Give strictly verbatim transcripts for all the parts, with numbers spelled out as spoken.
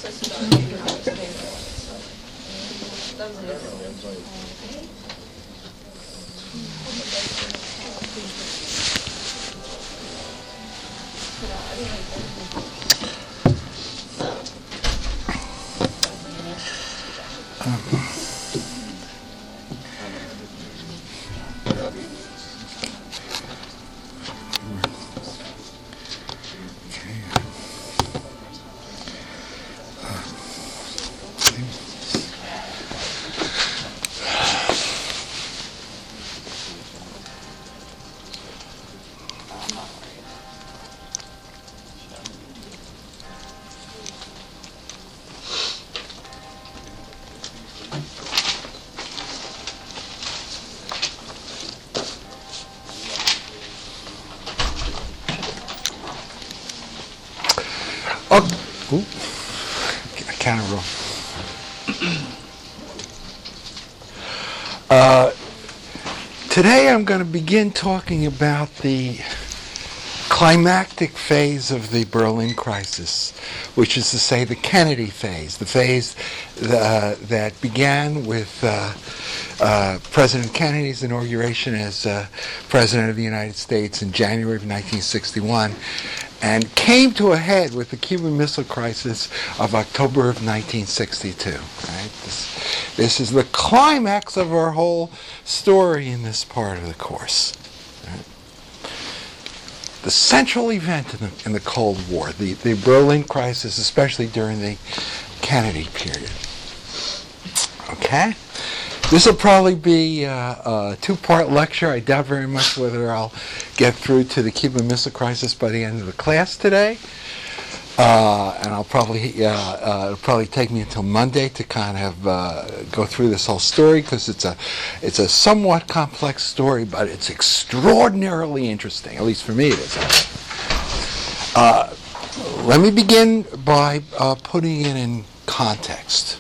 Oh, ooh, I kind of wrong. Uh, today I'm going to begin talking about the climactic phase of the Berlin crisis, which is to say the Kennedy phase, the phase uh, that began with uh, uh, President Kennedy's inauguration as uh, President of the United States in January of nineteen sixty-one, and came to a head with the Cuban Missile Crisis of October of nineteen sixty-two. Right? This, this is the climax of our whole story in this part of the course. Right? The central event in the, in the Cold War, the, the Berlin crisis, especially during the Kennedy period. Okay? This will probably be uh, a two-part lecture. I doubt very much whether I'll get through to the Cuban Missile Crisis by the end of the class today. Uh, and I'll probably, uh, uh, it'll probably take me until Monday to kind of uh, go through this whole story, because it's a, it's a somewhat complex story, but it's extraordinarily interesting. At least for me it is. Uh, let me begin by uh, putting it in context.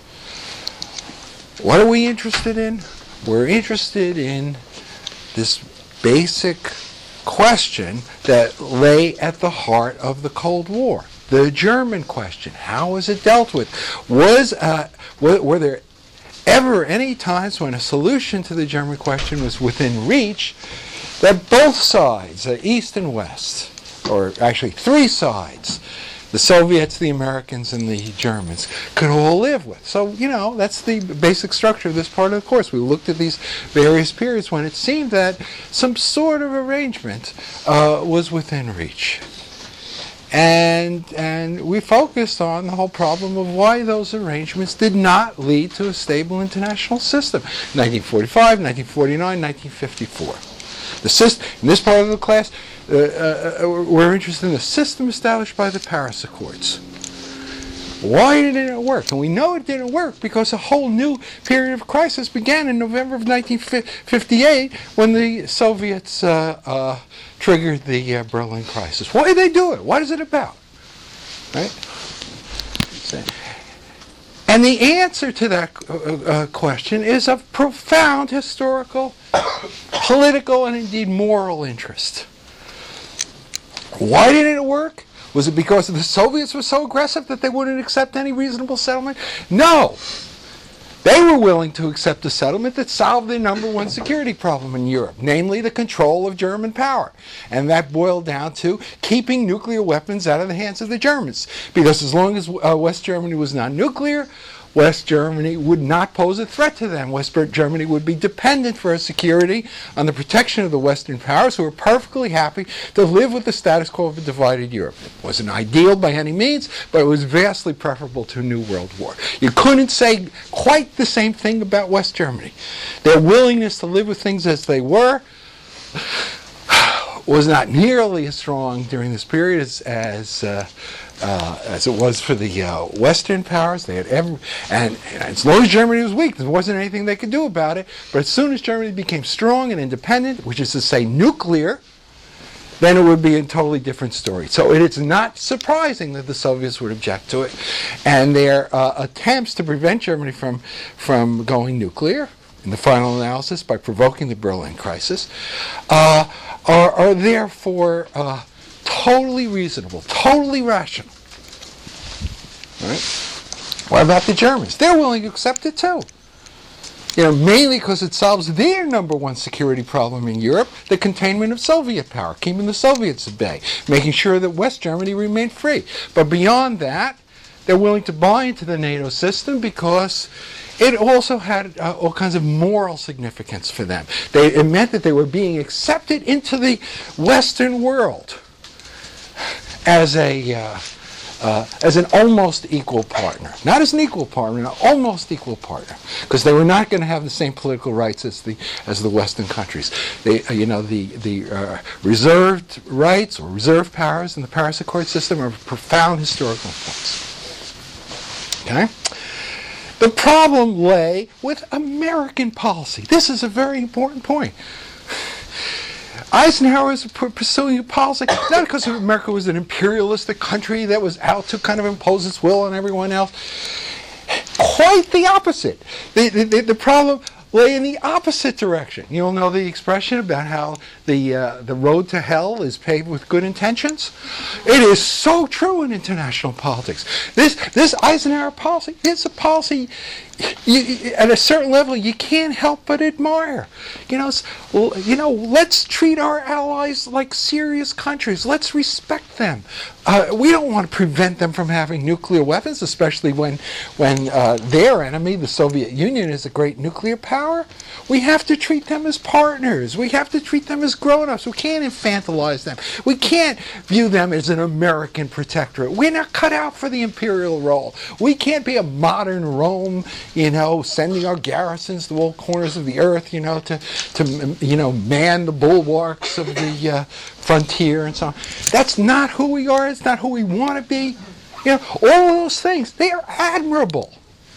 What are we interested in? We're interested in this basic question that lay at the heart of the Cold War. The German question. How was it dealt with? Was uh, were, were there ever any times when a solution to the German question was within reach that both sides, uh, East and West, or actually three sides, the Soviets, the Americans, and the Germans, could all live with? So, you know, that's the basic structure of this part of the course. We looked at these various periods when it seemed that some sort of arrangement uh, was within reach. And, and we focused on the whole problem of why those arrangements did not lead to a stable international system. nineteen forty-five, nineteen forty-nine, nineteen fifty-four. The system, in this part of the class, uh, uh, we're interested in the system established by the Paris Accords. Why didn't it work? And we know it didn't work because a whole new period of crisis began in November of nineteen fifty-eight when the Soviets uh, uh, triggered the uh, Berlin crisis. Why did they do it? What is it about? Right? And the answer to that uh, uh, question is of profound historical, political, and indeed moral interest. Why didn't it work? Was it because the Soviets were so aggressive that they wouldn't accept any reasonable settlement? No. They were willing to accept a settlement that solved their number one security problem in Europe, namely the control of German power. And that boiled down to keeping nuclear weapons out of the hands of the Germans. Because as long as uh, West Germany was not nuclear, West Germany would not pose a threat to them. West Germany would be dependent for security on the protection of the Western powers, who were perfectly happy to live with the status quo of a divided Europe. It wasn't ideal by any means, but it was vastly preferable to a new world war. You couldn't say quite the same thing about West Germany. Their willingness to live with things as they were was not nearly as strong during this period as as, uh, uh, as it was for the uh, Western powers. They had ever, and, and as long as Germany was weak, there wasn't anything they could do about it. But as soon as Germany became strong and independent, which is to say nuclear, then it would be a totally different story. So it is not surprising that the Soviets would object to it, and their uh, attempts to prevent Germany from from going nuclear, in the final analysis, by provoking the Berlin crisis, uh, are, are therefore uh, totally reasonable, totally rational. Right? What about the Germans? They're willing to accept it too. You know, mainly because it solves their number one security problem in Europe, the containment of Soviet power, keeping the Soviets at bay, making sure that West Germany remained free. But beyond that, they're willing to buy into the NATO system because it also had uh, all kinds of moral significance for them. They, it meant that they were being accepted into the Western world as a uh, uh, as an almost equal partner, not as an equal partner, an almost equal partner, because they were not going to have the same political rights as the as the Western countries. They, uh, you know, the the uh, reserved rights or reserved powers in the Paris Accord system are profound historical points. Okay. The problem lay with American policy. This is a very important point. Eisenhower was pursuing a policy, not because America was an imperialistic country that was out to kind of impose its will on everyone else. Quite the opposite. The, the, the problem lay in the opposite direction. You'll know the expression about how the uh, the road to hell is paved with good intentions. It is so true in international politics. This this Eisenhower policy is a policy you, at a certain level you can't help but admire. You know, you know, let's treat our allies like serious countries. Let's respect them. Uh, we don't want to prevent them from having nuclear weapons, especially when when uh, their enemy, the Soviet Union, is a great nuclear power. We have to treat them as partners. We have to treat them as grown-ups. We can't infantilize them. We can't view them as an American protectorate. We're not cut out for the imperial role. We can't be a modern Rome, you know, sending our garrisons to all corners of the earth, you know, to, to you know, man the bulwarks of the uh, frontier and so on. That's not who we are. It's not who we want to be. You know, all of those things, they are admirable.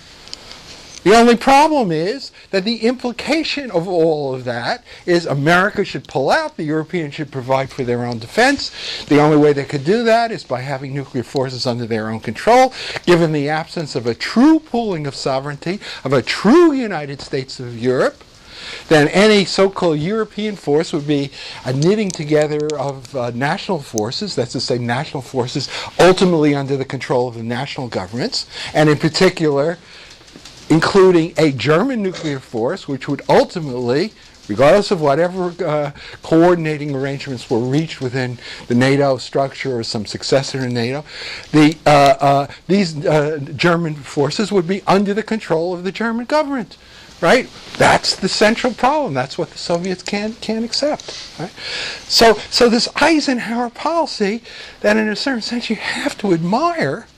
The only problem is that the implication of all of that is America should pull out, the Europeans should provide for their own defense. The only way they could do that is by having nuclear forces under their own control. Given the absence of a true pooling of sovereignty, of a true United States of Europe, then any so-called European force would be a knitting together of uh, national forces, that's to say national forces ultimately under the control of the national governments, and in particular including a German nuclear force, which would ultimately, regardless of whatever uh, coordinating arrangements were reached within the NATO structure or some successor in NATO, the, uh, uh, these uh, German forces would be under the control of the German government. Right? That's the central problem. That's what the Soviets can't, can't accept. Right? So, so this Eisenhower policy that in a certain sense you have to admire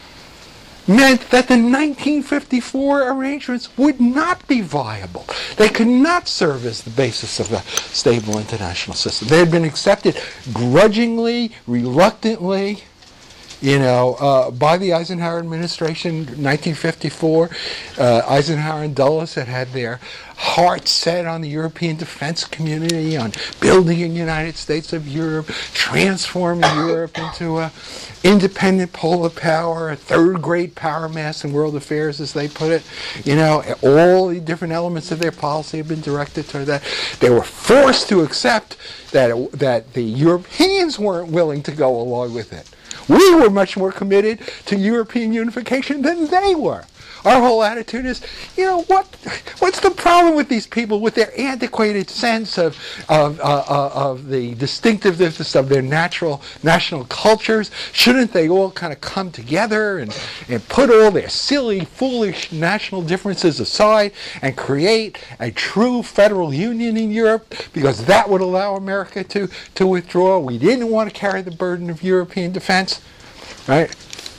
meant that the nineteen fifty-four arrangements would not be viable. They could not serve as the basis of a stable international system. They had been accepted grudgingly, reluctantly, you know, uh, by the Eisenhower administration in nineteen fifty-four. Uh, Eisenhower and Dulles had had their hearts set on the European defense community, on building a United States of Europe, transforming Europe into a independent polar power, a third-grade power mass in world affairs, as they put it. You know, all the different elements of their policy have been directed toward that. They were forced to accept that, that the Europeans weren't willing to go along with it. We were much more committed to European unification than they were. Our whole attitude is, you know, what? What's the problem with these people with their antiquated sense of of, uh, uh, of the distinctiveness of their natural national cultures? Shouldn't they all kind of come together and, and put all their silly, foolish national differences aside and create a true federal union in Europe? Because that would allow America to, to withdraw. We didn't want to carry the burden of European defense, right?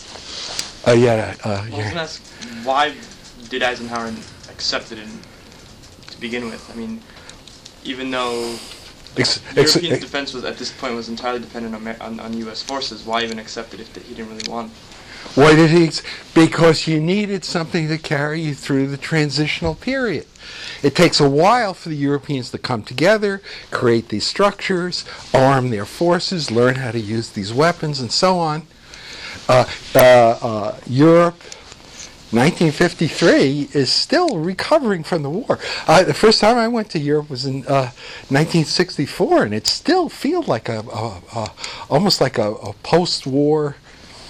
Uh, yeah, uh, yeah. Why did Eisenhower accept it in, to begin with? I mean, even though ex- ex- European ex- defense was at this point was entirely dependent on, on, on U S forces, why even accept it if he didn't really want? Why did he? Ex- because you needed something to carry you through the transitional period. It takes a while for the Europeans to come together, create these structures, arm their forces, learn how to use these weapons, and so on. Uh, uh, uh, Europe, nineteen fifty-three, is still recovering from the war. Uh, the first time I went to Europe was in uh, nineteen sixty-four, and it still feels like a, a, a almost like a, a post-war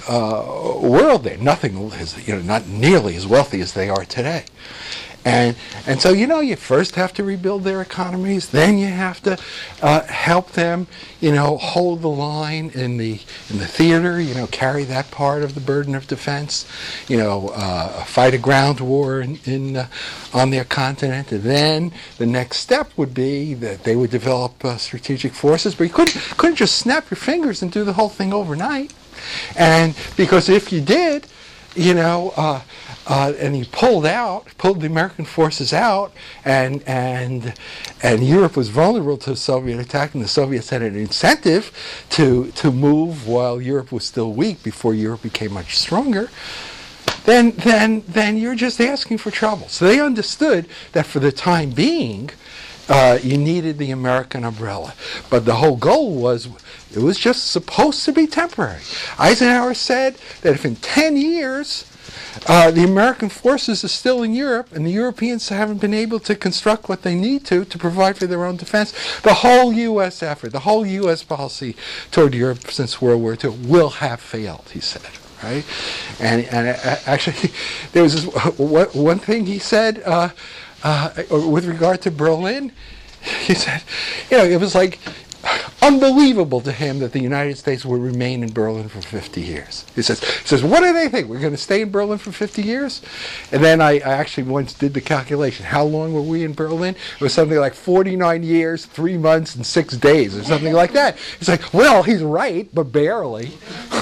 uh, world there. Nothing is, you know, not nearly as wealthy as they are today. And and so, you know, you first have to rebuild their economies, then you have to uh, help them, you know, hold the line in the in the theater, you know, carry that part of the burden of defense, you know, uh, fight a ground war in, in uh, on their continent. And then the next step would be that they would develop uh, strategic forces, but you couldn't couldn't just snap your fingers and do the whole thing overnight. And because if you did, you know, uh, uh, and he pulled out, pulled the American forces out, and and and Europe was vulnerable to Soviet attack, and the Soviets had an incentive to to move while Europe was still weak before Europe became much stronger. Then then then you're just asking for trouble. So they understood that for the time being, uh, you needed the American umbrella, but the whole goal was. It was just supposed to be temporary. Eisenhower said that if in ten years uh, the American forces are still in Europe and the Europeans haven't been able to construct what they need to to provide for their own defense, the whole U S effort, the whole U S policy toward Europe since World War Two will have failed, he said. Right? And, and uh, actually, there was this, one thing he said uh, uh, with regard to Berlin. He said, you know, it was like unbelievable to him that the United States would remain in Berlin for fifty years. He says, he says, what do they think? We're going to stay in Berlin for fifty years? And then I, I actually once did the calculation. How long were we in Berlin? It was something like forty-nine years, three months, and six days, or something like that. He's like, well, he's right, but barely.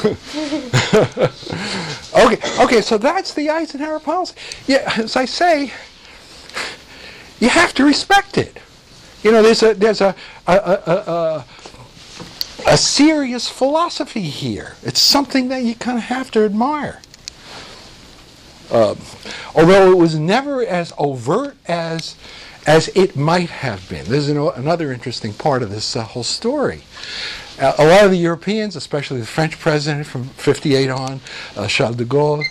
okay, okay, so that's the Eisenhower policy. Yeah, as I say, you have to respect it. You know, there's a there's a a, a, a a serious philosophy here. It's something that you kind of have to admire. Um, although it was never as overt as as it might have been. There's an, another interesting part of this uh, whole story. Uh, a lot of the Europeans, especially the French president from fifty-eight on, uh, Charles de Gaulle,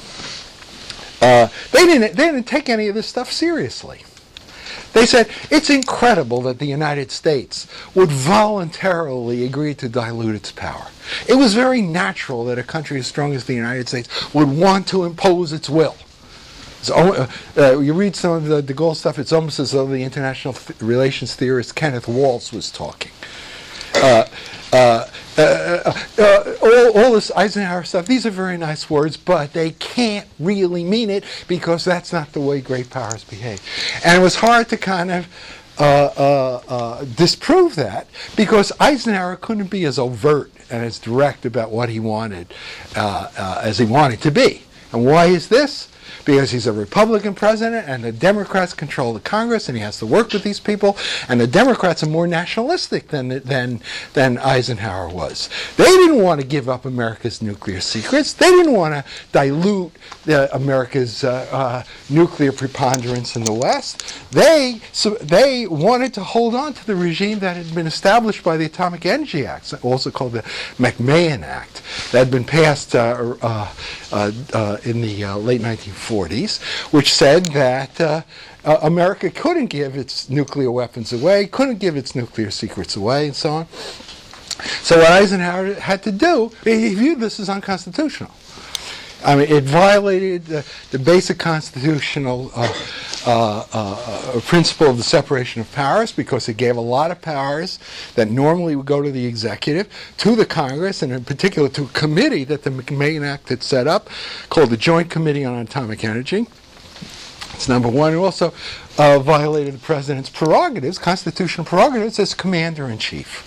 uh, they didn't they didn't take any of this stuff seriously. They said, it's incredible that the United States would voluntarily agree to dilute its power. It was very natural that a country as strong as the United States would want to impose its will. So, uh, uh, you read some of the de Gaulle stuff, it's almost as though the international th- relations theorist Kenneth Waltz was talking. Uh, uh, uh, uh, all, all this Eisenhower stuff, these are very nice words, but they can't really mean it because that's not the way great powers behave. And it was hard to kind of uh, uh, uh, disprove that because Eisenhower couldn't be as overt and as direct about what he wanted uh, uh, as he wanted to be. And why is this? Because he's a Republican president and the Democrats control the Congress and he has to work with these people, and the Democrats are more nationalistic than than than Eisenhower was. They didn't want to give up America's nuclear secrets. They didn't want to dilute the, America's uh, uh, nuclear preponderance in the West. They so they wanted to hold on to the regime that had been established by the Atomic Energy Act, also called the McMahon Act, that had been passed uh, uh, uh, uh, in the uh, late nineteen forties, which said that uh, uh, America couldn't give its nuclear weapons away, couldn't give its nuclear secrets away, and so on. So what Eisenhower had to do, he viewed this as unconstitutional. I mean, it violated uh, the basic constitutional uh, uh, uh, principle of the separation of powers because it gave a lot of powers that normally would go to the executive, to the Congress, and in particular to a committee that the McMahon Act had set up called the Joint Committee on Atomic Energy. It's number one. It also uh, violated the president's prerogatives, constitutional prerogatives, as commander-in-chief.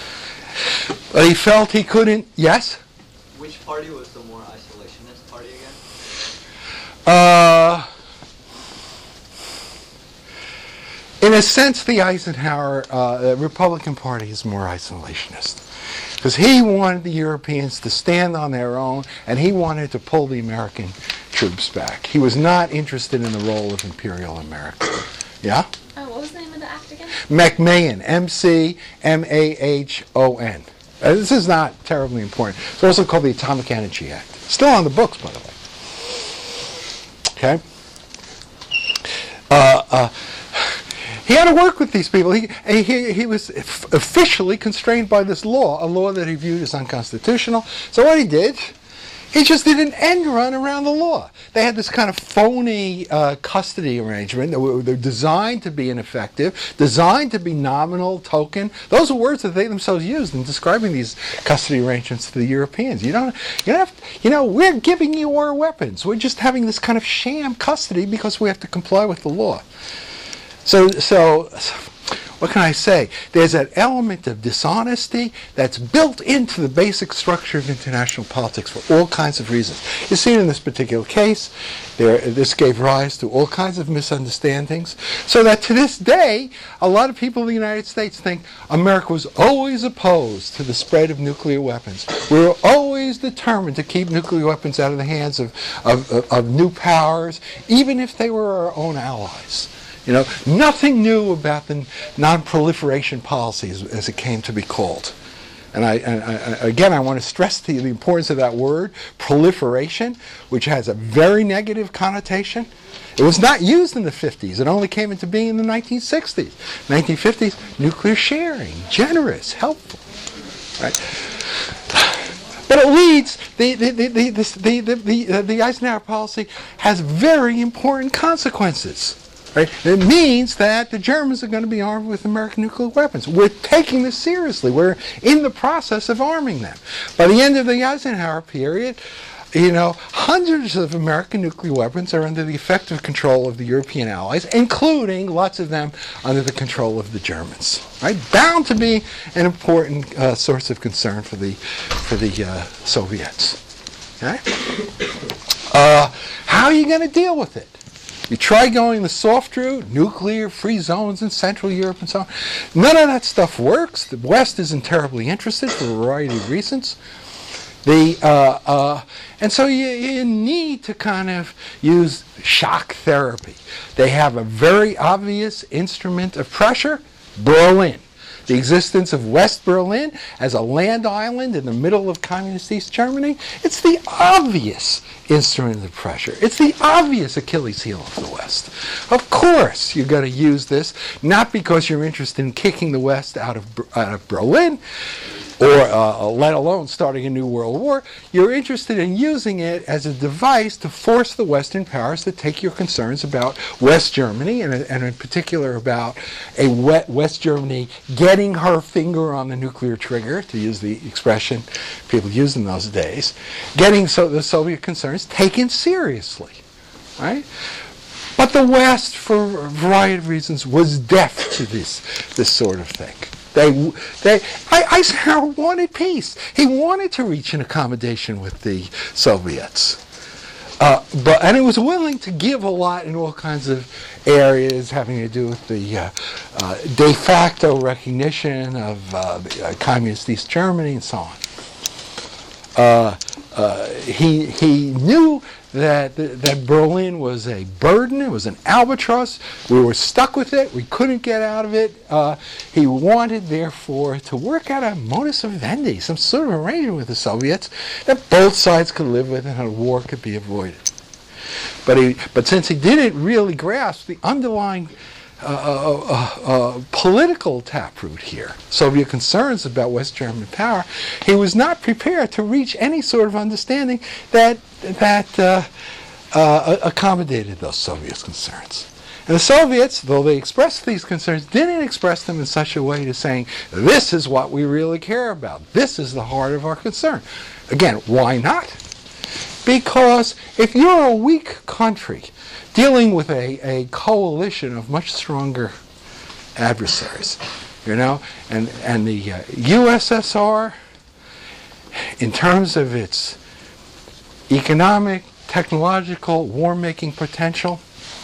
But he felt he couldn't, yes? Which party was the more isolationist party again? Uh, in a sense, the Eisenhower uh, the Republican Party is more isolationist. Because he wanted the Europeans to stand on their own, and he wanted to pull the American troops back. He was not interested in the role of Imperial America. Yeah? Oh, what was the name of the act again? McMahon, M C M A H O N. Uh, this is not terribly important. It's also called the Atomic Energy Act. Still on the books, by the way. Okay? Uh, uh, he had to work with these people. He, he, he was officially constrained by this law, a law that he viewed as unconstitutional. So what he did, He just did an end run around the law. They had this kind of phony uh, custody arrangement that were, they're designed to be ineffective, designed to be nominal, token. Those are words that they themselves used in describing these custody arrangements to the Europeans. You don't, you don't have to, you know, we're giving you our weapons. We're just having this kind of sham custody because we have to comply with the law. So, so. What can I say? There's an element of dishonesty that's built into the basic structure of international politics for all kinds of reasons. You see it in this particular case. There, this gave rise to all kinds of misunderstandings, so that to this day, a lot of people in the United States think America was always opposed to the spread of nuclear weapons. We were always determined to keep nuclear weapons out of the hands of, of, of, of new powers, even if they were our own allies. You know, nothing new about the non-proliferation policies, as it came to be called. And, I, and I, again, I want to stress to you the importance of that word, proliferation, which has a very negative connotation. It was not used in the fifties. It only came into being in the nineteen sixties. nineteen fifties, nuclear sharing, generous, helpful. Right? But it leads, the, the, the, the, the, the, the, the Eisenhower policy has very important consequences. Right? It means that the Germans are going to be armed with American nuclear weapons. We're taking this seriously. We're in the process of arming them. By the end of the Eisenhower period, you know, hundreds of American nuclear weapons are under the effective control of the European allies, including lots of them under the control of the Germans. Right? Bound to be an important uh, source of concern for the for the uh, Soviets. Okay? Uh, how are you going to deal with it? You try going the soft route, nuclear, free zones in Central Europe and so on. None of that stuff works. The West isn't terribly interested for a variety of reasons. The, uh, uh, and so you, you need to kind of use shock therapy. They have a very obvious instrument of pressure, Berlin. The existence of West Berlin as a land island in the middle of communist East Germany, it's the obvious instrument of pressure. It's the obvious Achilles heel of the West. Of course you're going to use this, not because you're interested in kicking the West out of, out of Berlin, or uh, let alone starting a new world war. You're interested in using it as a device to force the Western powers to take your concerns about West Germany, and, and in particular about a West Germany getting her finger on the nuclear trigger, to use the expression people used in those days, getting so the Soviet concerns taken seriously, right? But the West, for a variety of reasons, was deaf to this, this sort of thing. They, they, Eisenhower wanted peace. He wanted to reach an accommodation with the Soviets. Uh, but, and he was willing to give a lot in all kinds of areas having to do with the uh, uh, de facto recognition of uh, the, uh, communist East Germany and so on. Uh, uh, he, he knew that, that Berlin was a burden, it was an albatross. We were stuck with it, we couldn't get out of it. Uh, he wanted, therefore, to work out a modus vivendi, some sort of arrangement with the Soviets that both sides could live with and a war could be avoided. But, he, but since he didn't really grasp the underlying Uh, uh, uh, uh, political taproot here, Soviet concerns about West German power, he was not prepared to reach any sort of understanding that that uh, uh, accommodated those Soviet concerns. And the Soviets, though they expressed these concerns, didn't express them in such a way to saying, this is what we really care about. This is the heart of our concern. Again, why not? Because if you're a weak country dealing with a, a coalition of much stronger adversaries, you know, and, and the uh, U S S R, in terms of its economic, technological, war-making potential,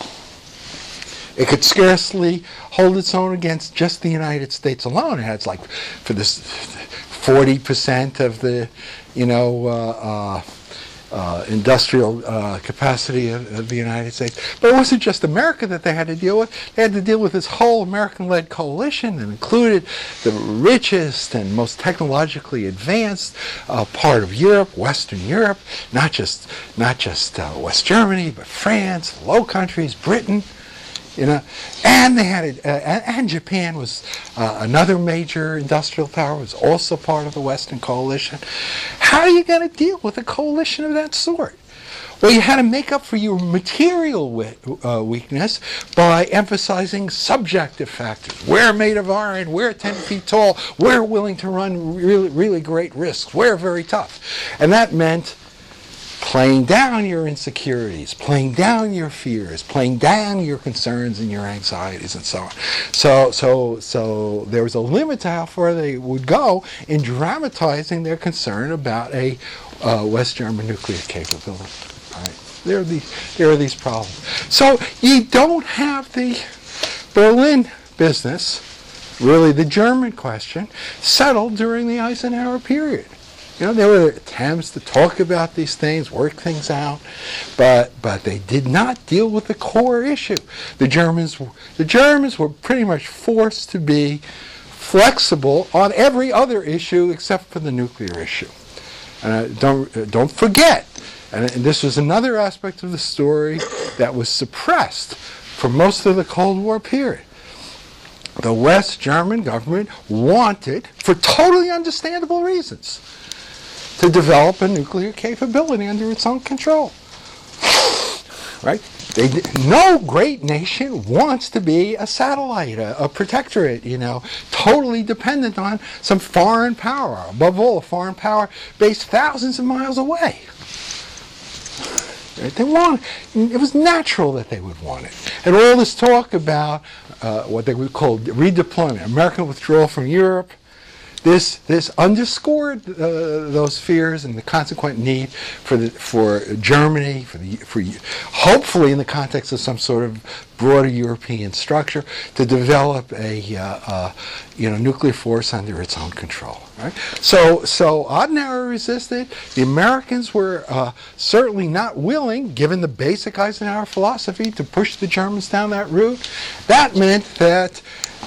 it could scarcely hold its own against just the United States alone. It has like, for this forty percent of the, you know, uh, uh, Uh, industrial uh, capacity of, of the United States. But it wasn't just America that they had to deal with. They had to deal with this whole American-led coalition that included the richest and most technologically advanced uh, part of Europe, Western Europe, not just not just uh, West Germany, but France, Low Countries, Britain. You know, and they had it, uh, and Japan was uh, another major industrial power, was also part of the Western coalition. how are you going to deal with a coalition of that sort? Well, you had to make up for your material we- uh, weakness by emphasizing subjective factors. We're made of iron, we're ten feet tall, we're willing to run really, really great risks, we're very tough. And that meant playing down your insecurities, playing down your fears, playing down your concerns and your anxieties and so on. So, so, so there was a limit to how far they would go in dramatizing their concern about a uh, West German nuclear capability. Right. There are these, there are these problems. So you don't have the Berlin business, really the German question, settled during the Eisenhower period. You know, there were attempts to talk about these things, work things out, but but they did not deal with the core issue. The Germans, the Germans were pretty much forced to be flexible on every other issue except for the nuclear issue. Uh, don't uh, don't forget. And this was another aspect of the story that was suppressed for most of the Cold War period. The West German government wanted, for totally understandable reasons, to develop a nuclear capability under its own control. Right? They, no great nation wants to be a satellite, a, a protectorate, you know, totally dependent on some foreign power. Above all, a foreign power based thousands of miles away. They want, it was natural that they would want it. And all this talk about uh, what they would call redeployment, American withdrawal from Europe, this this underscored uh, those fears and the consequent need for the for Germany, for the for hopefully in the context of some sort of broader European structure, to develop a uh, uh, you know nuclear force under its own control. Right? So so Adenauer resisted. The Americans were uh, certainly not willing, given the basic Eisenhower philosophy, to push the Germans down that route. That meant that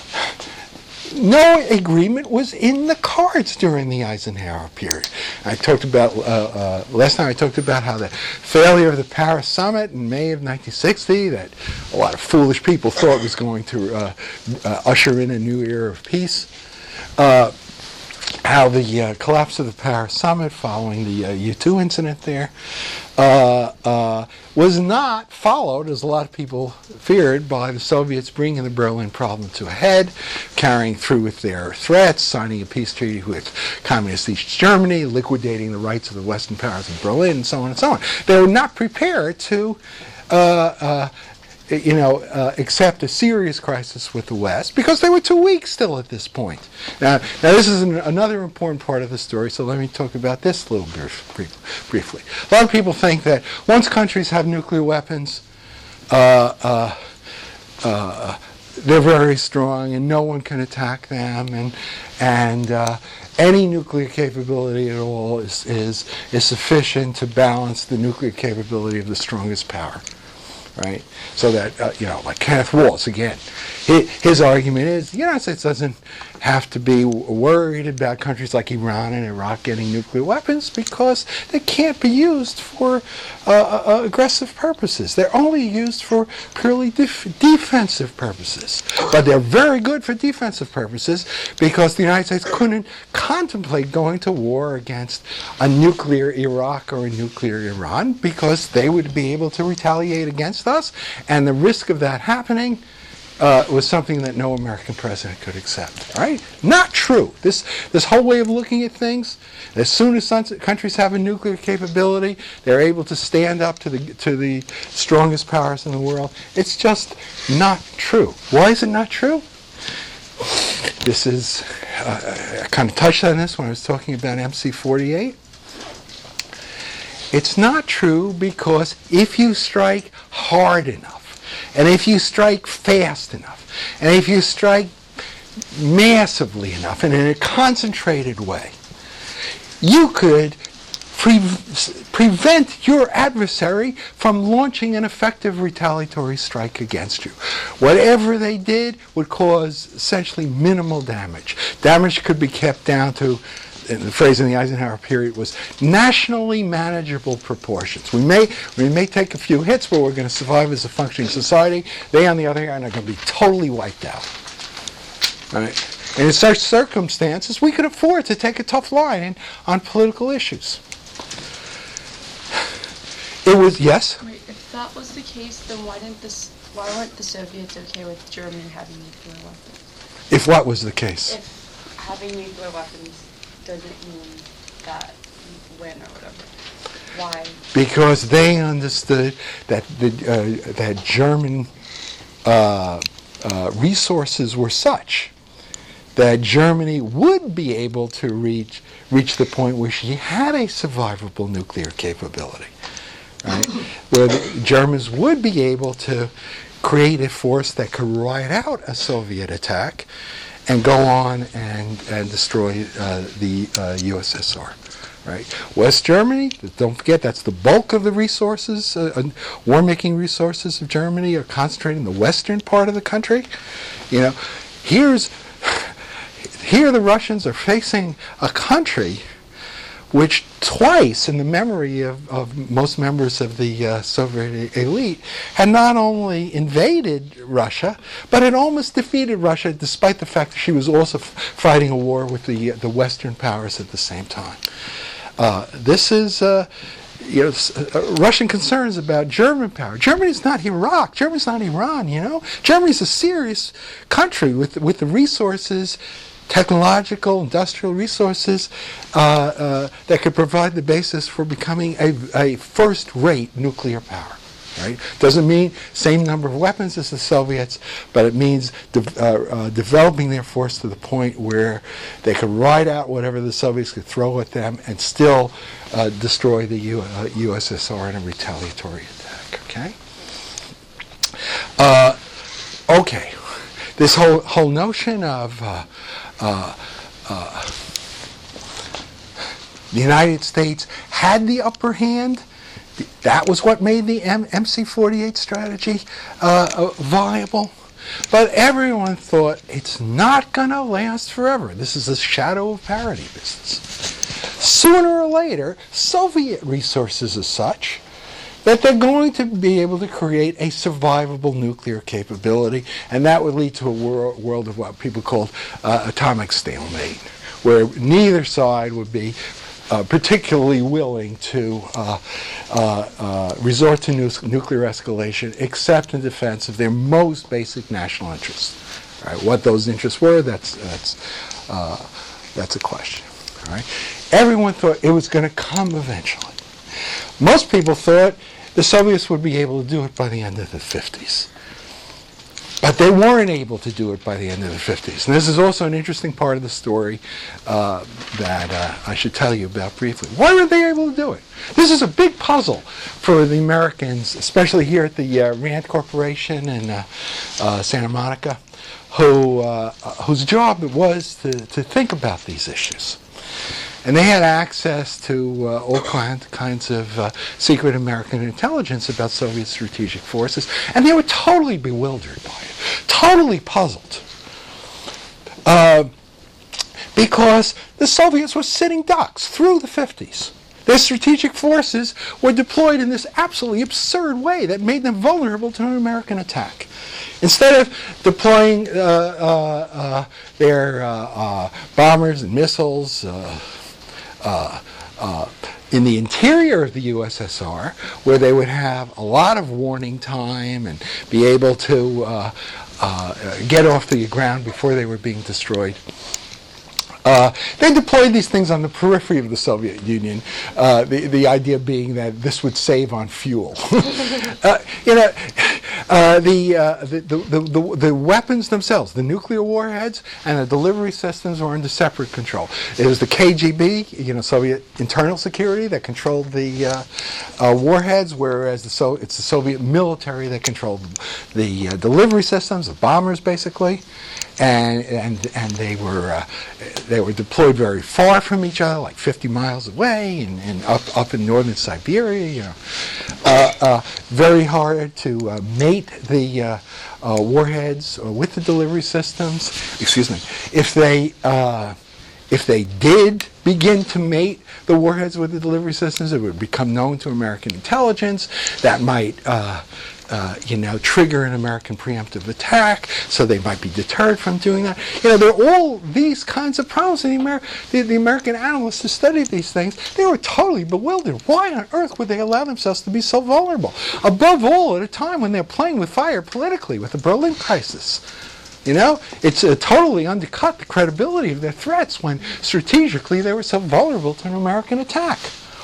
no agreement was in the cards during the Eisenhower period. I talked about, uh, uh, last time I talked about how the failure of the Paris summit in May of nineteen sixty, that a lot of foolish people thought was going to uh, uh, usher in a new era of peace. Uh, how the uh, collapse of the Paris summit following the uh, U two incident there uh, uh, was not followed, as a lot of people feared, by the Soviets bringing the Berlin problem to a head, carrying through with their threats, signing a peace treaty with Communist East Germany, liquidating the rights of the Western powers in Berlin, and so on and so on. They were not prepared to uh, uh, you know, uh, accept a serious crisis with the West, because they were too weak still at this point. Now, now this is an, another important part of the story, so let me talk about this a little brief, brief, briefly. A lot of people think that once countries have nuclear weapons, uh, uh, uh, they're very strong and no one can attack them, and and uh, any nuclear capability at all is, is, is sufficient to balance the nuclear capability of the strongest power. Right, so that uh, you know, like Kenneth Waltz again, his, his argument is the United States doesn't have to be worried about countries like Iran and Iraq getting nuclear weapons because they can't be used for uh, uh, aggressive purposes. They're only used for purely def- defensive purposes. But they're very good for defensive purposes because the United States couldn't contemplate going to war against a nuclear Iraq or a nuclear Iran because they would be able to retaliate against us, and the risk of that happening Uh, was something that no American president could accept. Right? Not true. This this whole way of looking at things, as soon as countries have a nuclear capability, they're able to stand up to the to the strongest powers in the world. It's just not true. Why is it not true? This is uh, I kind of touched on this when I was talking about M C forty-eight. It's not true because if you strike hard enough, and if you strike fast enough, and if you strike massively enough and in a concentrated way, you could pre- prevent your adversary from launching an effective retaliatory strike against you. Whatever they did would cause essentially minimal damage. Damage could be kept down to, and the phrase in the Eisenhower period was nationally manageable proportions. We may we may take a few hits, but we're going to survive as a functioning society. They, on the other hand, are going to be totally wiped out. Right? And in such circumstances, we could afford to take a tough line in, on political issues. It was, yes? Wait, if that was the case, then why didn't this, why weren't the Soviets okay with Germany having nuclear weapons? If what was the case? If having nuclear weapons doesn't mean that you win or whatever, why? Because they understood that the uh, that German uh, uh, resources were such that Germany would be able to reach reach the point where she had a survivable nuclear capability, right? Where the Germans would be able to create a force that could ride out a Soviet attack and go on and, and destroy uh, the uh, U S S R. Right? West Germany, don't forget, that's the bulk of the resources, uh, war-making resources of Germany are concentrated in the western part of the country. You know, here's here the Russians are facing a country which twice, in the memory of, of most members of the uh, Soviet elite, had not only invaded Russia, but had almost defeated Russia, despite the fact that she was also f- fighting a war with the uh, the Western powers at the same time. Uh, this is, uh, you know, uh, Russian concerns about German power. Germany's not Iraq. Germany's not Iran. You know, Germany's a serious country with with the resources, technological, industrial resources uh, uh, that could provide the basis for becoming a, a first-rate nuclear power. Right? Doesn't mean same number of weapons as the Soviets, but it means de- uh, uh, developing their force to the point where they could ride out whatever the Soviets could throw at them and still uh, destroy the U- uh, U S S R in a retaliatory attack. Okay. Uh, okay. This whole whole notion of uh, uh, uh, the United States had the upper hand. That was what made the M- MC forty-eight strategy uh, uh, viable. But everyone thought it's not going to last forever. This is a shadow of parity business. Sooner or later, Soviet resources are such that they're going to be able to create a survivable nuclear capability, and that would lead to a wor- world of what people call uh, atomic stalemate, where neither side would be Uh, particularly willing to uh, uh, uh, resort to nu- nuclear escalation, except in defense of their most basic national interests. Right? What those interests were, that's that's uh, that's a question. All right? Everyone thought it was going to come eventually. Most people thought the Soviets would be able to do it by the end of the fifties. But they weren't able to do it by the end of the fifties. And this is also an interesting part of the story uh, that uh, I should tell you about briefly. Why were they able to do it? This is a big puzzle for the Americans, especially here at the uh, Rand Corporation in uh, uh, Santa Monica, who uh, whose job it was to, to think about these issues. And they had access to uh, all kind, kinds of uh, secret American intelligence about Soviet strategic forces, and they were totally bewildered by it, totally puzzled. Uh, because the Soviets were sitting ducks through the fifties. Their strategic forces were deployed in this absolutely absurd way that made them vulnerable to an American attack. Instead of deploying uh, uh, uh, their uh, uh, bombers and missiles, uh, Uh, uh, in the interior of the U S S R, where they would have a lot of warning time and be able to uh, uh, get off the ground before they were being destroyed. Uh, they deployed these things on the periphery of the Soviet Union, uh, the, the idea being that this would save on fuel. uh, you know, uh, the, uh, the, the, the, the weapons themselves, the nuclear warheads and the delivery systems were under separate control. It was the K G B, you know, Soviet internal security, that controlled the uh, uh, warheads, whereas the so- it's the Soviet military that controlled the uh, delivery systems, the bombers basically. And and and they were uh, they were deployed very far from each other, like fifty miles away, and, and up up in northern Siberia. You know, uh, uh, very hard to uh, mate the uh, uh, warheads uh, with the delivery systems. Excuse me. If they uh, if they did begin to mate the warheads with the delivery systems. It would become known to American intelligence. That might, uh, uh, you know, trigger an American preemptive attack, so they might be deterred from doing that. You know, there are all these kinds of problems. And the, Amer- the, the American analysts who studied these things, they were totally bewildered. Why on earth would they allow themselves to be so vulnerable? Above all, at a time when they're playing with fire politically, with the Berlin crisis. You know, it's uh, totally undercut the credibility of their threats when strategically they were so vulnerable to an American attack.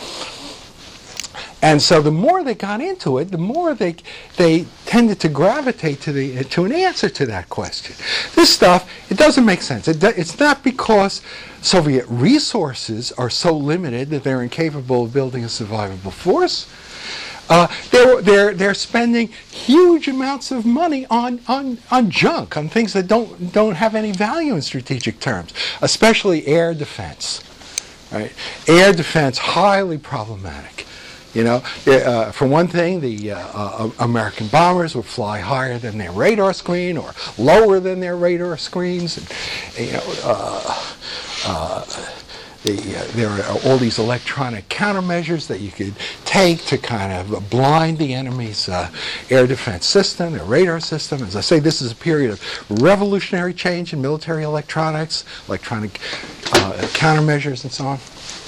And so the more they got into it, the more they they tended to gravitate to the to an answer to that question. This stuff, it doesn't make sense. It do, it's not because Soviet resources are so limited that they're incapable of building a survivable force. Uh, they're, they're, they're spending huge amounts of money on, on, on junk, on things that don't, don't have any value in strategic terms, especially air defense. Right? Air defense, highly problematic. You know, uh, for one thing, the uh, uh, American bombers would fly higher than their radar screen or lower than their radar screens. And, you know, uh, uh, the, uh, there are all these electronic countermeasures that you could take to kind of blind the enemy's uh, air defense system, their radar system. As I say, this is a period of revolutionary change in military electronics, electronic uh, countermeasures, and so on.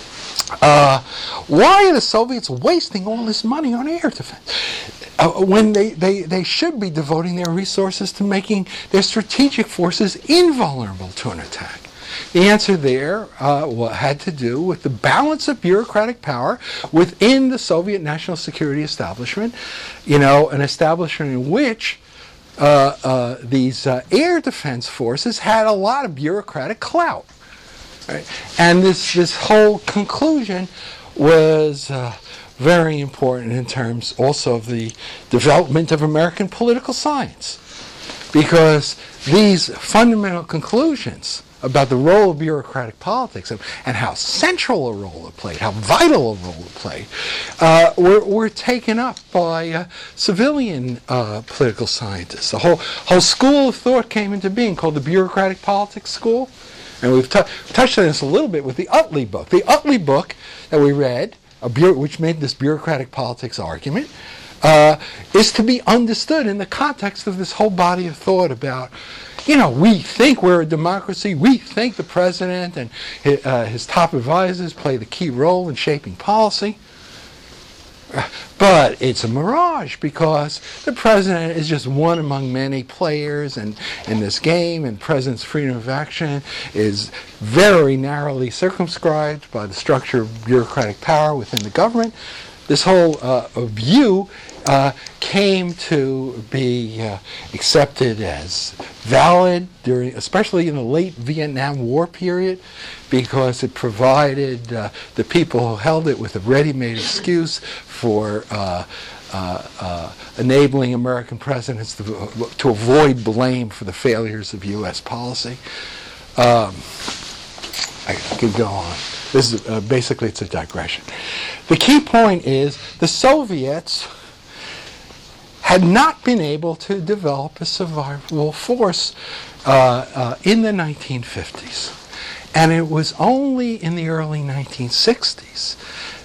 Uh, why are the Soviets wasting all this money on air defense uh, when they, they, they should be devoting their resources to making their strategic forces invulnerable to an attack? The answer there uh, had to do with the balance of bureaucratic power within the Soviet national security establishment, you know, an establishment in which uh, uh, these uh, air defense forces had a lot of bureaucratic clout. Right? And this, this whole conclusion was uh, very important in terms also of the development of American political science. Because these fundamental conclusions about the role of bureaucratic politics and, and how central a role it played, how vital a role it played, uh, were, were taken up by uh, civilian uh, political scientists. A whole, whole school of thought came into being called the Bureaucratic Politics School. And we've t- touched on this a little bit with the Utley book. The Utley book that we read, a bu- which made this bureaucratic politics argument, uh, is to be understood in the context of this whole body of thought about, you know, we think we're a democracy. We think the president and his, uh, his top advisors play the key role in shaping policy. But it's a mirage because the president is just one among many players in, in this game, and the president's freedom of action is very narrowly circumscribed by the structure of bureaucratic power within the government. This whole uh, view uh, came to be uh, accepted as valid during, especially in the late Vietnam War period, because it provided uh, the people who held it with a ready-made excuse for uh, uh, uh, enabling American presidents to, to avoid blame for the failures of U S policy. Um, I could go on. This is uh, basically it's a digression. The key point is the Soviets had not been able to develop a survivable force uh, uh, in the nineteen fifties. And it was only in the early nineteen sixties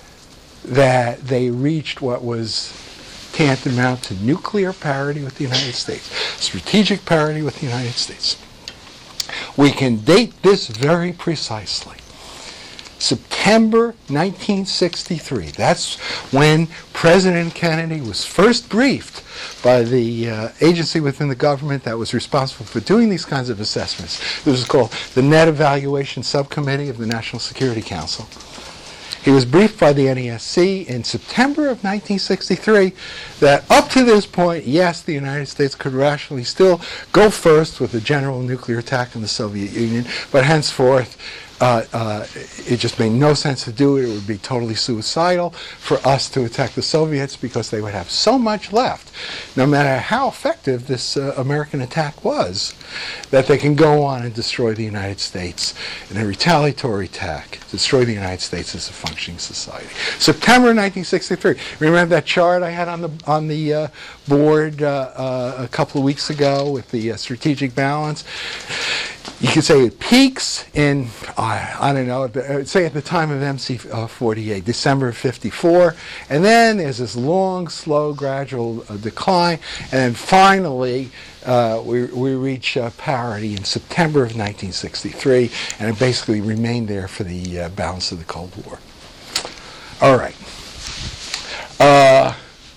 that they reached what was tantamount to nuclear parity with the United States, strategic parity with the United States. We can date this very precisely. September nineteen sixty-three. That's when President Kennedy was first briefed by the uh, agency within the government that was responsible for doing these kinds of assessments. This was called the Net Evaluation Subcommittee of the National Security Council. He was briefed by the N E S C in September of nineteen sixty-three that up to this point, yes, the United States could rationally still go first with a general nuclear attack on the Soviet Union, but henceforth, Uh, uh, it just made no sense to do it. It would be totally suicidal for us to attack the Soviets because they would have so much left, no matter how effective this uh, American attack was, that they can go on and destroy the United States in a retaliatory attack, destroy the United States as a functioning society. September nineteen sixty-three. Remember that chart I had on the on the uh, board uh, uh, a couple of weeks ago with the uh, strategic balance? you could say it peaks in, I, I don't know, the, say at the time of M C forty-eight, December of fifty-four, and then there's this long, slow, gradual uh, decline, and then finally uh, we, we reach uh, parity in September of nineteen sixty-three, and it basically remained there for the uh, balance of the Cold War. All right. Uh,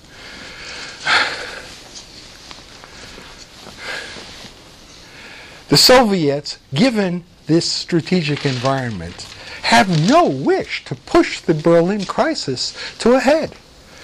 The Soviets, given this strategic environment, have no wish to push the Berlin crisis to a head.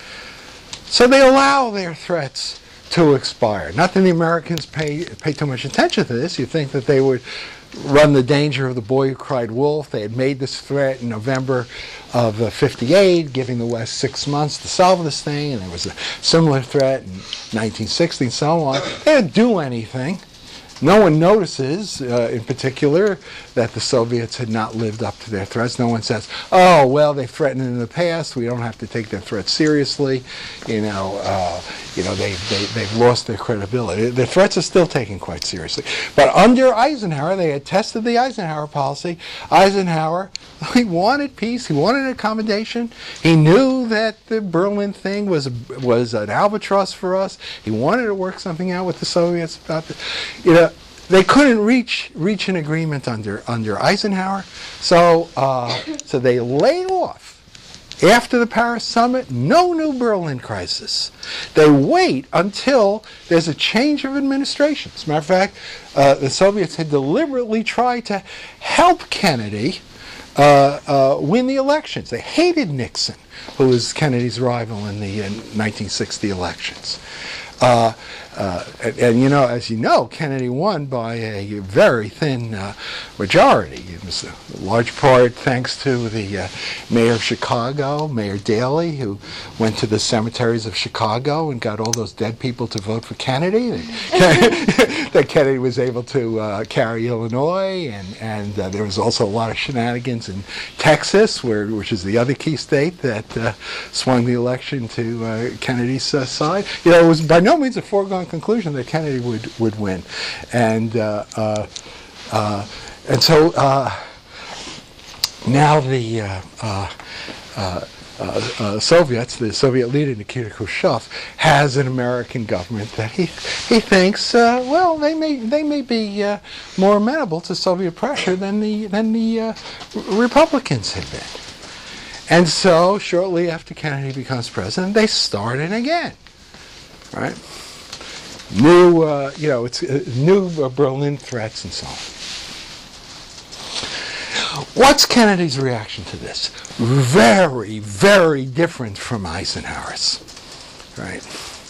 So they allow their threats to expire. Not that the Americans pay, pay too much attention to this. You'd think that they would run the danger of the boy who cried wolf. They had made this threat in November of uh, fifty-eight, giving the West six months to solve this thing, and there was a similar threat in nineteen sixty and so on. They didn't do anything. No one notices, uh, in particular, that the Soviets had not lived up to their threats. No one says, oh, well, they threatened in the past. We don't have to take their threats seriously. You know, uh, you know, they, they, they've lost their credibility. The threats are still taken quite seriously. But under Eisenhower, they had tested the Eisenhower policy. Eisenhower, he wanted peace. He wanted accommodation. He knew that the Berlin thing was, was an albatross for us. He wanted to work something out with the Soviets about the, you know, they couldn't reach reach an agreement under under Eisenhower, so uh, so they laid off after the Paris summit. No new Berlin crisis. They wait until there's a change of administration. As a matter of fact, uh, the Soviets had deliberately tried to help Kennedy uh, uh, win the elections. They hated Nixon, who was Kennedy's rival in the uh, nineteen sixty elections. Uh, uh, and, and, you know, as you know, Kennedy won by a very thin uh, majority. It was a large part thanks to the uh, mayor of Chicago, Mayor Daley, who went to the cemeteries of Chicago and got all those dead people to vote for Kennedy. That Kennedy was able to uh, carry Illinois, and, and uh, there was also a lot of shenanigans in Texas, where which is the other key state that uh, swung the election to uh, Kennedy's uh, side. You know, it was by no means a foregone conclusion that Kennedy would, would win. And uh, uh, uh, and so uh, now the uh, uh, uh, uh, uh, Soviets, the Soviet leader Nikita Khrushchev, has an American government that he he thinks uh, well they may they may be uh, more amenable to Soviet pressure than the than the uh, Republicans had been. And so shortly after Kennedy becomes president, they start it again. Right, new, uh, you know, it's uh, new uh, Berlin threats and so on. What's Kennedy's reaction to this? Very, very different from Eisenhower's. Right.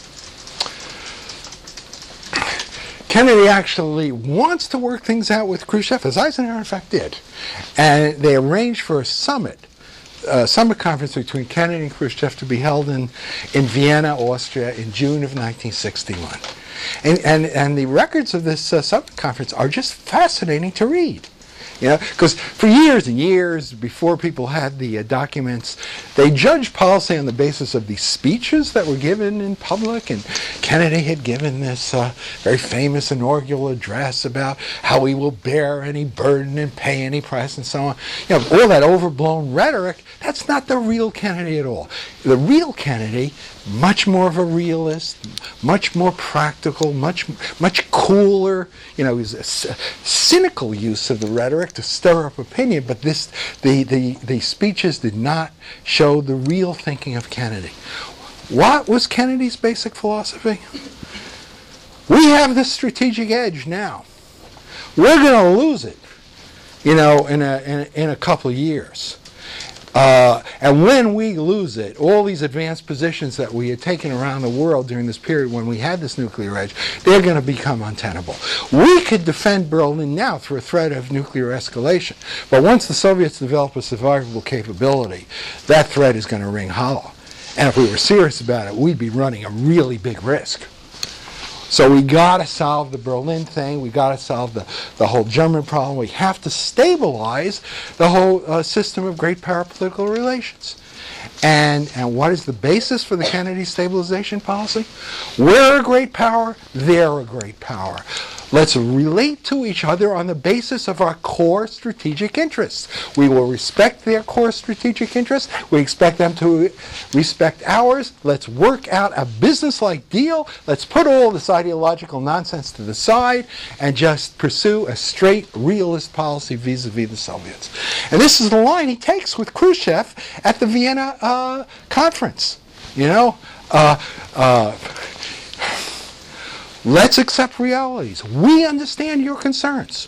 Kennedy actually wants to work things out with Khrushchev, as Eisenhower in fact did, and they arranged for a summit. Uh, summit conference between Kennedy and Khrushchev to be held in, in Vienna, Austria, in June of nineteen sixty-one. And, and, and the records of this uh, summit conference are just fascinating to read. You know, because for years and years, before people had the uh, documents, they judged policy on the basis of these speeches that were given in public. And Kennedy had given this uh, very famous inaugural address about how he will bear any burden and pay any price and so on. You know, all that overblown rhetoric, that's not the real Kennedy at all. The real Kennedy, much more of a realist, much more practical, much much cooler. You know, he's a c- cynical use of the rhetoric to stir up opinion, but this the, the, the speeches did not show the real thinking of Kennedy. What was Kennedy's basic philosophy? We have this strategic edge now. We're going to lose it, you know, in a, in a, in a couple of years. Uh, and when we lose it, all these advanced positions that we had taken around the world during this period when we had this nuclear edge, they're going to become untenable. We could defend Berlin now through a threat of nuclear escalation. But once the Soviets develop a survivable capability, that threat is going to ring hollow. And if we were serious about it, we'd be running a really big risk. So we got to solve the Berlin thing. We got to solve the, the whole German problem. We have to stabilize the whole uh, system of great power political relations. And and what is the basis for the Kennedy stabilization policy? We're a great power. They're a great power. Let's relate to each other on the basis of our core strategic interests. We will respect their core strategic interests. We expect them to respect ours. Let's work out a business-like deal. Let's put all this ideological nonsense to the side and just pursue a straight, realist policy vis-a-vis the Soviets. And this is the line he takes with Khrushchev at the Vienna uh, conference. You know, uh, uh, let's accept realities. We understand your concerns.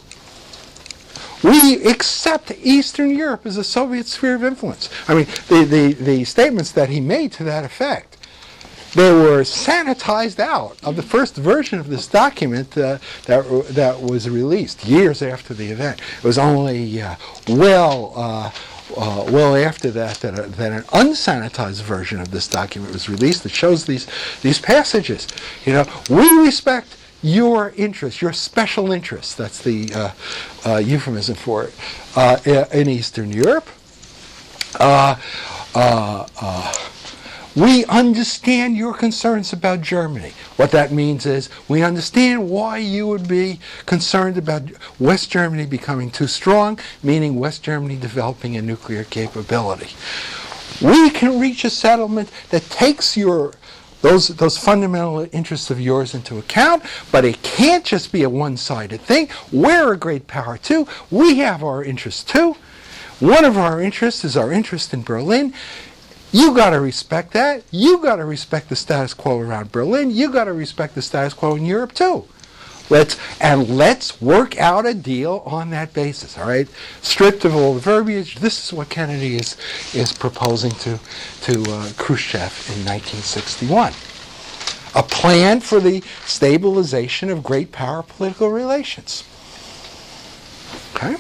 We accept Eastern Europe as a Soviet sphere of influence. I mean, the, the, the statements that he made to that effect, they were sanitized out of the first version of this document uh, that, that was released years after the event. It was only uh, well... Uh, Uh, well after that, that, uh, that an unsanitized version of this document was released that shows these these passages. You know, we respect your interests, your special interests. That's the uh, uh, euphemism for it uh, in Eastern Europe. Uh, uh, uh, we understand your concerns about Germany. What that means is we understand why you would be concerned about West Germany becoming too strong, meaning West Germany developing a nuclear capability. We can reach a settlement that takes your those those fundamental interests of yours into account, but it can't just be a one-sided thing. We're a great power too. We have our interests too. One of our interests is our interest in Berlin. You got to respect that. You got to respect the status quo around Berlin. You got to respect the status quo in Europe too. Let's and let's work out a deal on that basis. All right, stripped of all the verbiage. This is what Kennedy is is proposing to to uh, Khrushchev in nineteen sixty-one. A plan for the stabilization of great power political relations. Okay.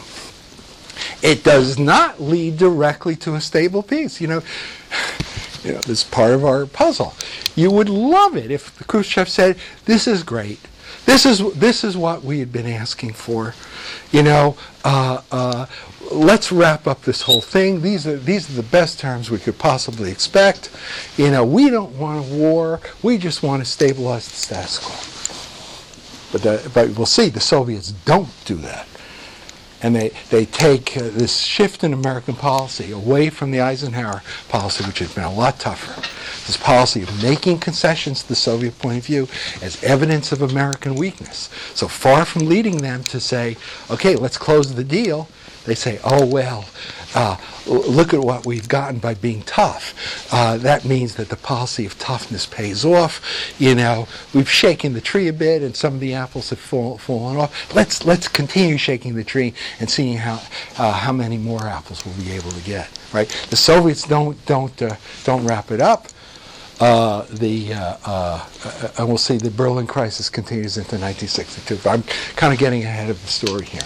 It does not lead directly to a stable peace. You know, you know, this is part of our puzzle. You would love it if Khrushchev said, "This is great. This is this is what we had been asking for. You know, uh, uh, let's wrap up this whole thing. These are these are the best terms we could possibly expect. You know, we don't want a war. We just want to stabilize the status quo." But the, but we'll see. The Soviets don't do that. And they, they take uh, this shift in American policy away from the Eisenhower policy, which has been a lot tougher. This policy of making concessions to the Soviet point of view as evidence of American weakness. So far from leading them to say, okay, let's close the deal, they say, oh, well, uh, look at what we've gotten by being tough. Uh, that means that the policy of toughness pays off. You know, we've shaken the tree a bit, and some of the apples have fall, fallen off. Let's let's continue shaking the tree and seeing how uh, how many more apples we'll be able to get. Right? The Soviets don't don't uh, don't wrap it up. Uh, the uh, uh, and we'll see the Berlin crisis continues into nineteen sixty-two. But I'm kind of getting ahead of the story here.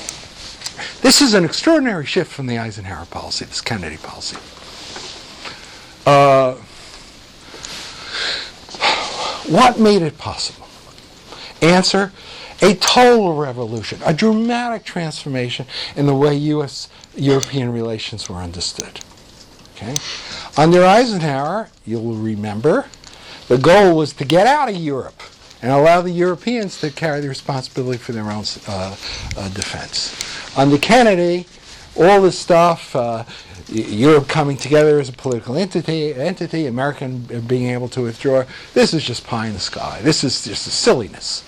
This is an extraordinary shift from the Eisenhower policy, this Kennedy policy. Uh, what made it possible? Answer, a total revolution, a dramatic transformation in the way U S European relations were understood. Okay? Under Eisenhower, you'll remember, the goal was to get out of Europe and allow the Europeans to carry the responsibility for their own uh, uh, defense. Under Kennedy, all this stuff, uh, Europe coming together as a political entity, entity, American being able to withdraw, this is just pie in the sky. This is just a silliness.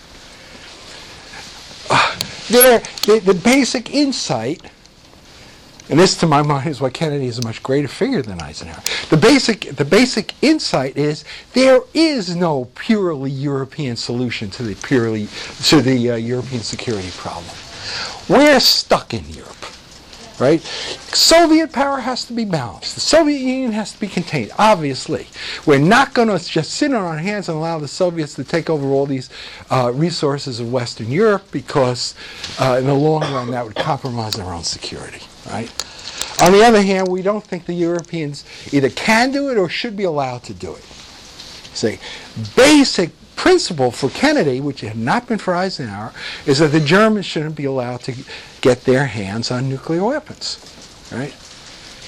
Uh, there, the, the basic insight, and this to my mind is why Kennedy is a much greater figure than Eisenhower. The basic, the basic insight is there is no purely European solution to the purely to the uh, European security problem. We're stuck in Europe, right? Soviet power has to be balanced. The Soviet Union has to be contained, obviously. We're not going to just sit on our hands and allow the Soviets to take over all these uh, resources of Western Europe because uh, in the long run that would compromise our own security, right? On the other hand, we don't think the Europeans either can do it or should be allowed to do it. See, basic principle for Kennedy, which had not been for Eisenhower, is that the Germans shouldn't be allowed to get their hands on nuclear weapons, right?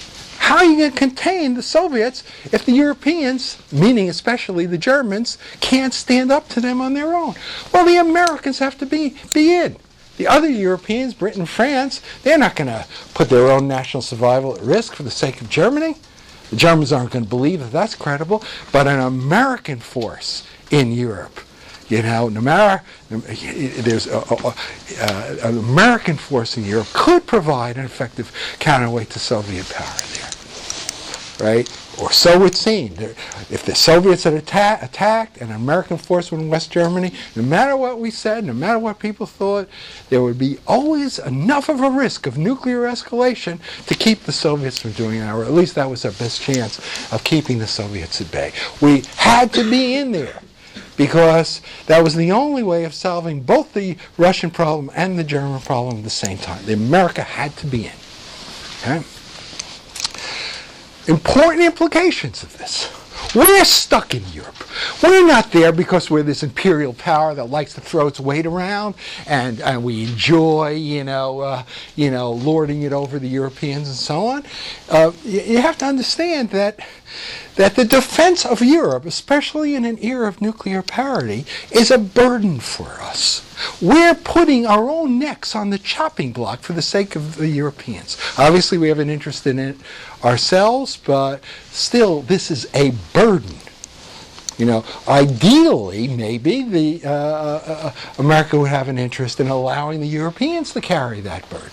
how are you going to contain the Soviets if the Europeans, meaning especially the Germans, can't stand up to them on their own? Well, the Americans have to be, be in. The other Europeans, Britain, France, they're not going to put their own national survival at risk for the sake of Germany. The Germans aren't going to believe that that's credible, but an American force in Europe, you know, no matter, there's a, a, a, an American force in Europe could provide an effective counterweight to Soviet power there, right? Or so it seemed. If the Soviets had atta- attacked and an American force were in West Germany, no matter what we said, no matter what people thought, there would be always enough of a risk of nuclear escalation to keep the Soviets from doing that, or at least that was our best chance of keeping the Soviets at bay. We had to be in there because that was the only way of solving both the Russian problem and the German problem at the same time. The America had to be in. Okay? Important implications of this. We're stuck in Europe. We're not there because we're this imperial power that likes to throw its weight around, and, and we enjoy, you know, uh, you know, lording it over the Europeans and so on. Uh, you, you have to understand that that the defense of Europe, especially in an era of nuclear parity, is a burden for us. We're putting our own necks on the chopping block for the sake of the Europeans. Obviously, we have an interest in it ourselves, but still, this is a burden. You know, ideally, maybe the uh, uh, America would have an interest in allowing the Europeans to carry that burden.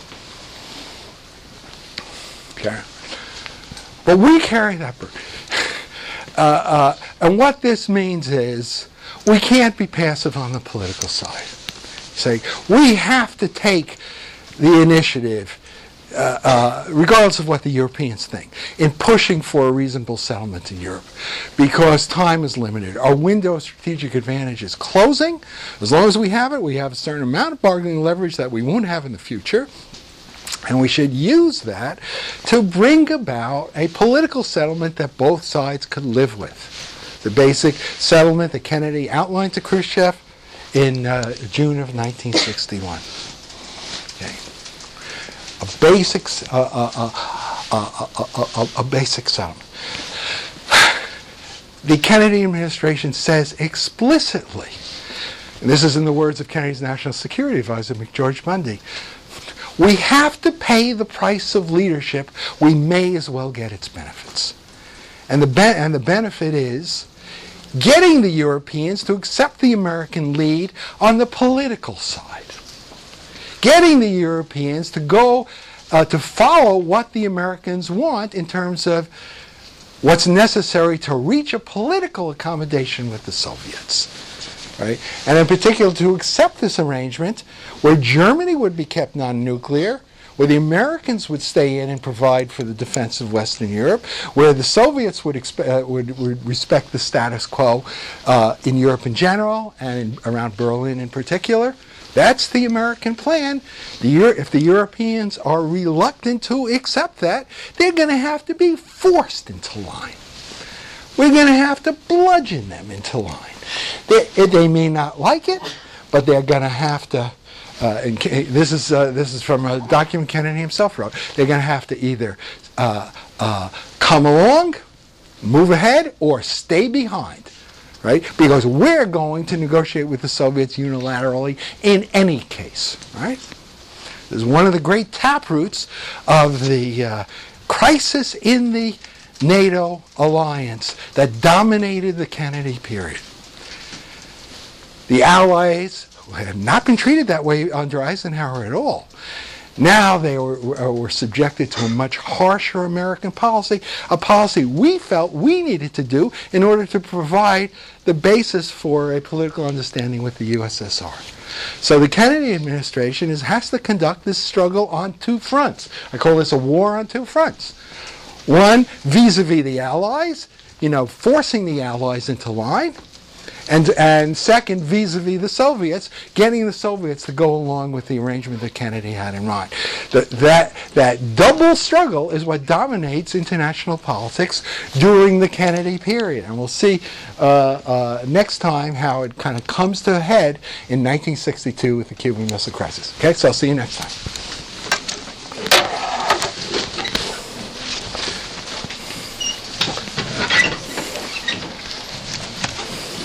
Okay, but we carry that burden. Uh, uh, and what this means is we can't be passive on the political side. Say, we have to take the initiative, uh, uh, regardless of what the Europeans think, in pushing for a reasonable settlement in Europe, because time is limited. Our window of strategic advantage is closing. As long as we have it, we have a certain amount of bargaining leverage that we won't have in the future. And we should use that to bring about a political settlement that both sides could live with. The basic settlement that Kennedy outlined to Khrushchev in uh, June of nineteen sixty-one. Okay. A basic, uh, uh, uh, uh, uh, a basic settlement. The Kennedy administration says explicitly, and this is in the words of Kennedy's National Security Advisor, McGeorge Bundy, we have to pay the price of leadership. We may as well get its benefits. And the, be- and the benefit is getting the Europeans to accept the American lead on the political side. Getting the Europeans to go, uh, to follow what the Americans want in terms of what's necessary to reach a political accommodation with the Soviets. Right? And in particular, to accept this arrangement where Germany would be kept non-nuclear, where the Americans would stay in and provide for the defense of Western Europe, where the Soviets would, expe- uh, would, would respect the status quo uh, in Europe in general and in, around Berlin in particular. That's the American plan. The Euro- if the Europeans are reluctant to accept that, they're going to have to be forced into line. We're going to have to bludgeon them into line. They, they may not like it, but they're going to have to, uh, and this is uh, this is from a document Kennedy himself wrote, they're going to have to either uh, uh, come along, move ahead, or stay behind, right? Because we're going to negotiate with the Soviets unilaterally in any case, right? This is one of the great taproots of the uh, crisis in the NATO alliance that dominated the Kennedy period. The Allies had not been treated that way under Eisenhower at all. Now they were, were subjected to a much harsher American policy, a policy we felt we needed to do in order to provide the basis for a political understanding with the U S S R. So the Kennedy administration is, has to conduct this struggle on two fronts. I call this a war on two fronts. One, vis-a-vis the Allies, you know, forcing the Allies into line. And, and second, vis-a-vis the Soviets, getting the Soviets to go along with the arrangement that Kennedy had in mind. The, that, that double struggle is what dominates international politics during the Kennedy period. And we'll see uh, uh, next time how it kind of comes to a head in nineteen sixty-two with the Cuban Missile Crisis. Okay, so I'll see you next time.